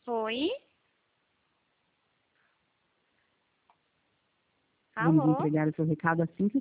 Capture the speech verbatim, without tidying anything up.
Oi? Vamos Alô? entregar o seu recado assim que